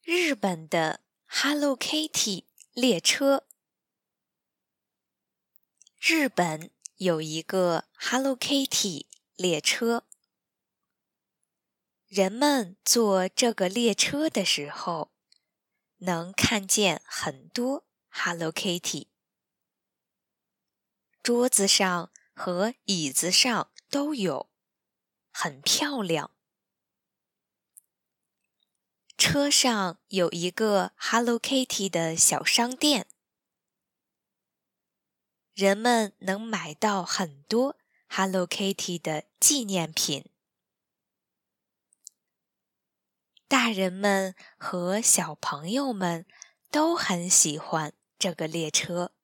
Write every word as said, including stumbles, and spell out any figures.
日本的 Hello Kitty 列车。日本有一个 Hello Kitty 列车，人们坐这个列车的时候，能看见很多 Hello Kitty， 桌子上和椅子上都有，很漂亮。车上有一个 Hello Kitty 的小商店，人们能买到很多 Hello Kitty 的纪念品。大人们和小朋友们都很喜欢这个列车。